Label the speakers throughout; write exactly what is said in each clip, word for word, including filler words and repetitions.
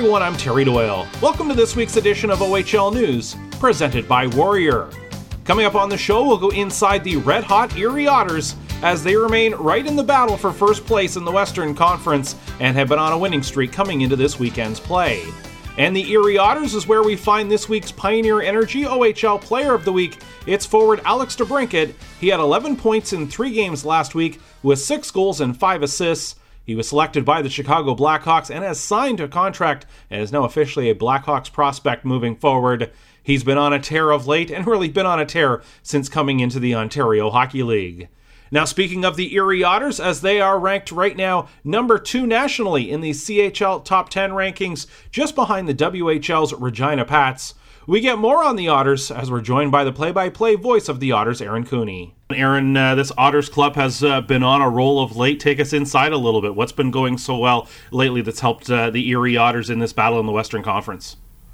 Speaker 1: everyone, I'm Terry Doyle. Welcome to this week's edition of O H L News, presented by Warrior. Coming up on the show, we'll go inside the red-hot Erie Otters as they remain right in the battle for first place in the Western Conference and have been on a winning streak coming into this weekend's play. And the Erie Otters is where we find this week's Pioneer Energy O H L Player of the Week. It's forward Alex DeBrincat. He had eleven points in three games last week with six goals and five assists. He was selected by the Chicago Blackhawks and has signed a contract and is now officially a Blackhawks prospect moving forward. He's been on a tear of late and really been on a tear since coming into the Ontario Hockey League. Now, speaking of the Erie Otters, as they are ranked right now number two nationally in the C H L Top ten rankings, just behind the W H L's Regina Pats. We get more on the Otters as we're joined by the play-by-play voice of the Otters, Aaron Cooney. Aaron, uh, this Otters club has uh, been on a roll of late. Take us inside a little bit. What's been going so well lately that's helped uh, the Erie Otters in this battle in the Western Conference?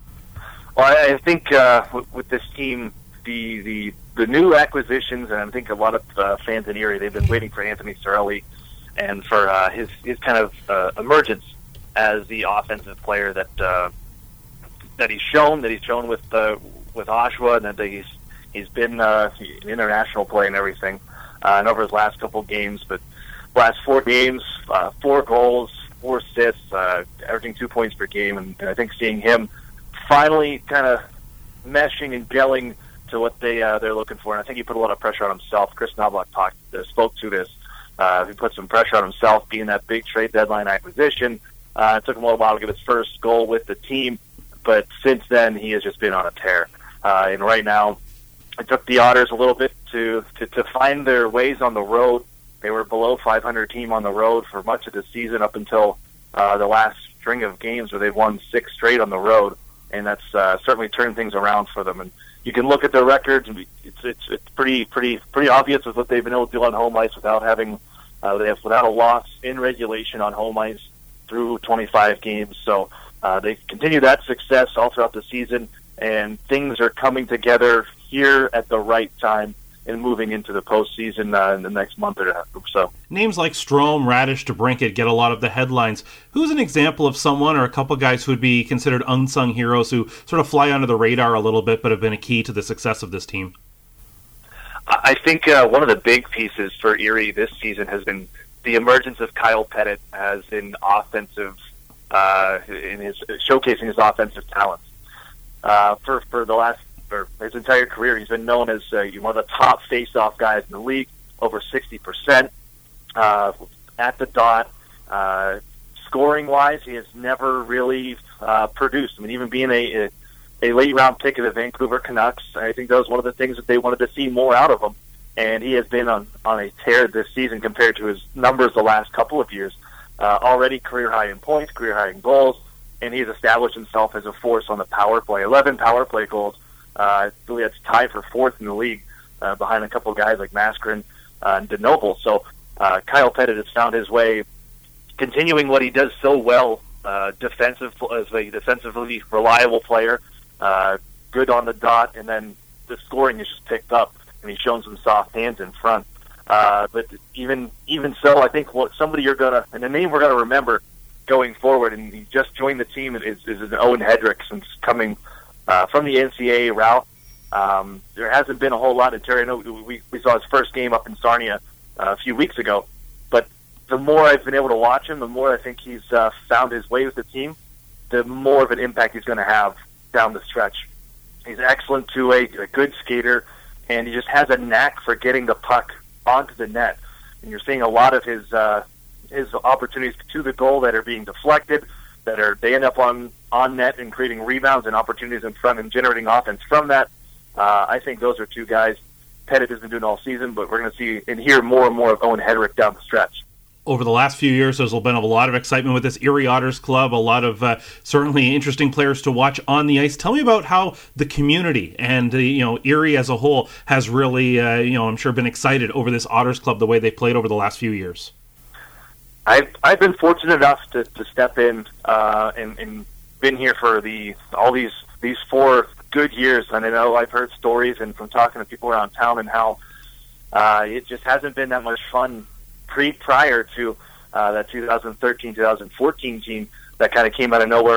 Speaker 2: Well, I think uh, with, with this team, the, the the new acquisitions, and I think a lot of uh, fans in Erie, they've been waiting for Anthony Cirelli and for uh, his his kind of uh, emergence as the offensive player that uh, that he's shown, that he's shown with uh, with Oshawa, and that he's he's been uh, an international play and everything, uh, and over his last couple of games. But last four games, uh, four goals, four assists, uh, averaging two points per game, and, and I think seeing him finally kind of meshing and gelling to what they uh, they're looking for, and I think he put a lot of pressure on himself. Chris Knobloch talked uh, spoke to this. Uh, he put some pressure on himself, being that big trade deadline acquisition. Uh, it took him a little while to get his first goal with the team, but since then he has just been on a tear. Uh, and right now, it took the Otters a little bit to, to to find their ways on the road. They were below five hundred team on the road for much of the season up until uh, the last string of games where they've won six straight on the road, and that's uh, certainly turned things around for them. And you can look at their records; and it's it's it's pretty pretty pretty obvious with what they've been able to do on home ice without having uh, they have without a loss in regulation on home ice through twenty-five games. So uh, they continue that success all throughout the season, and things are coming together here at the right time and moving into the postseason uh, in the next month or so.
Speaker 1: Names like Strome, Radish, DeBrincat get a lot of the headlines. Who's an example of someone or a couple guys who would be considered unsung heroes who sort of fly under the radar a little bit but have been a key to the success of this team?
Speaker 2: I think uh, one of the big pieces for Erie this season has been the emergence of Kyle Pettit as an offensive, uh, in his showcasing his offensive talents. Uh, for for the last for his entire career, he's been known as uh, one of the top face-off guys in the league, over sixty percent uh, at the dot. Uh, scoring-wise, he has never really uh, produced. I mean, even being a, a, a late-round pick of the Vancouver Canucks, I think that was one of the things that they wanted to see more out of him. And he has been on, on a tear this season compared to his numbers the last couple of years. Uh, already career-high in points, career-high in goals, and he's established himself as a force on the power play. eleven power play goals. Uh, I believe that's tied for fourth in the league, uh, behind a couple of guys like Maskrin uh, and DeNoble. So uh, Kyle Pettit has found his way, continuing what he does so well, uh, defensive as a defensively reliable player, uh, good on the dot, and then the scoring is just picked up, and he's shown some soft hands in front. Uh, but even even so, I think what somebody you're gonna and the name we're gonna remember going forward, and he just joined the team, is, is Owen Hedrick since coming uh, from the N C A A route. Um, there hasn't been a whole lot in Terry. I know we, we saw his first game up in Sarnia uh, a few weeks ago, but the more I've been able to watch him, the more I think he's uh, found his way with the team, the more of an impact he's going to have down the stretch. He's excellent to a, a good skater, and he just has a knack for getting the puck onto the net. And you're seeing a lot of his uh, his opportunities to the goal that are being deflected, that are they end up on, on net and creating rebounds and opportunities in front and generating offense from that. Uh, I think those are two guys Pettit has been doing all season, but we're going to see and hear more and more of Owen Hedrick down the stretch.
Speaker 1: Over the last few years, there's been a lot of excitement with this Erie Otters club, a lot of uh, certainly interesting players to watch on the ice. Tell me about how the community and uh, you know Erie as a whole has really, uh, you know, I'm sure been excited over this Otters club the way they've played over the last few years.
Speaker 2: I've I've been fortunate enough to, to step in uh, and, and been here for the all these these four good years, and I know I've heard stories and from talking to people around town and how uh, it just hasn't been that much fun pre prior to uh, that two thousand thirteen two thousand fourteen team that kind of came out of nowhere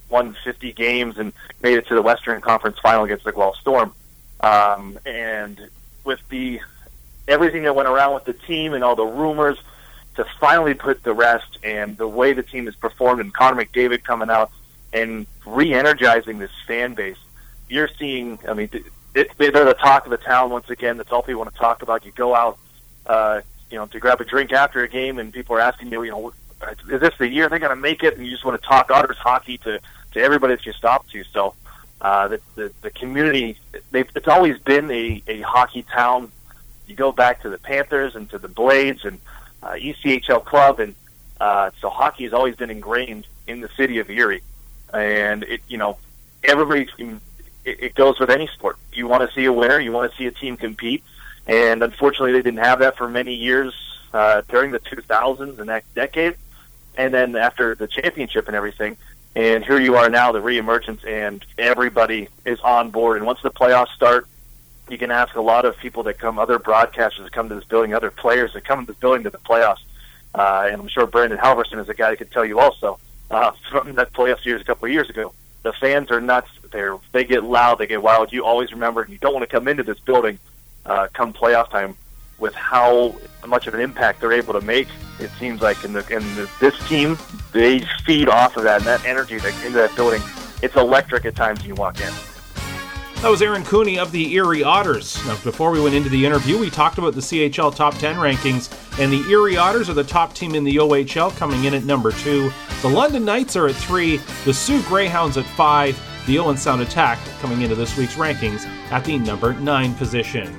Speaker 2: won fifty games and made it to the Western Conference Final against the Guelph Storm. Um, and with the everything that went around with the team and all the rumors, to finally put the rest, and the way the team has performed, and Connor McDavid coming out and re-energizing this fan base, you're seeing, I mean, it, they're the talk of the town once again. That's all people want to talk about. You go out, uh, you know, to grab a drink after a game, and people are asking you, you know, is this the year they're going to make it? And you just want to talk Otters hockey to, to everybody that you stop to. So uh, the, the the community, they've, it's always been a, a hockey town. You go back to the Panthers and to the Blades and uh, E C H L Club, and uh, so hockey has always been ingrained in the city of Erie. And it, you know, everybody, it, it goes with any sport. You want to see a winner, you want to see a team compete, and unfortunately, they didn't have that for many years uh, during the two thousands and that decade. And then after the championship and everything, and here you are now, the reemergence, and everybody is on board. And once the playoffs start, you can ask a lot of people that come, other broadcasters that come to this building, other players that come to this building to the playoffs. Uh, and I'm sure Brandon Halverson is a guy that could tell you also uh, from that playoff series a couple of years ago. The fans are nuts. They're, they get loud. They get wild. You always remember, you don't want to come into this building uh, come playoff time with how much of an impact they're able to make. It seems like in, the, in the, this team, they feed off of that, and that energy that into that building, it's electric at times when you walk in.
Speaker 1: That was Aaron Cooney of the Erie Otters. Now, before we went into the interview, we talked about the C H L Top ten rankings, and the Erie Otters are the top team in the O H L, coming in at number two. The London Knights are at three, the Sioux Greyhounds at five, the Owen Sound Attack coming into this week's rankings at the number nine position.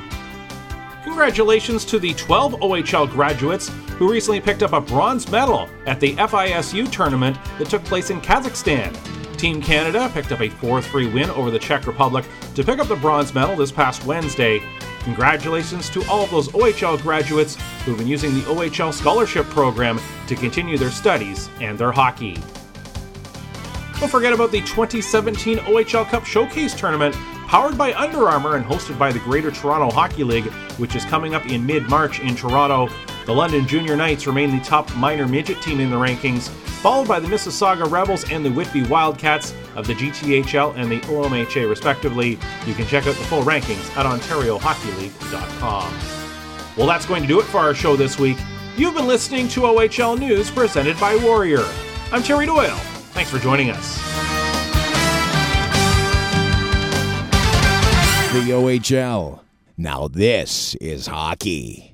Speaker 1: Congratulations to the twelve O H L graduates who recently picked up a bronze medal at the F I S U tournament that took place in Kazakhstan. Team Canada picked up a four three win over the Czech Republic to pick up the bronze medal this past Wednesday. Congratulations to all of those O H L graduates who've been using the O H L Scholarship Program to continue their studies and their hockey. Don't forget about the twenty seventeen O H L Cup Showcase Tournament, powered by Under Armour and hosted by the Greater Toronto Hockey League, which is coming up in mid-March in Toronto. The London Junior Knights remain the top minor midget team in the rankings, followed by the Mississauga Rebels and the Whitby Wildcats of the G T H L and the O M H A respectively. You can check out the full rankings at ontario hockey league dot com. Well, that's going to do it for our show this week. You've been listening to O H L News presented by Warrior. I'm Terry Doyle. Thanks for joining us.
Speaker 3: The O H L. Now this is hockey.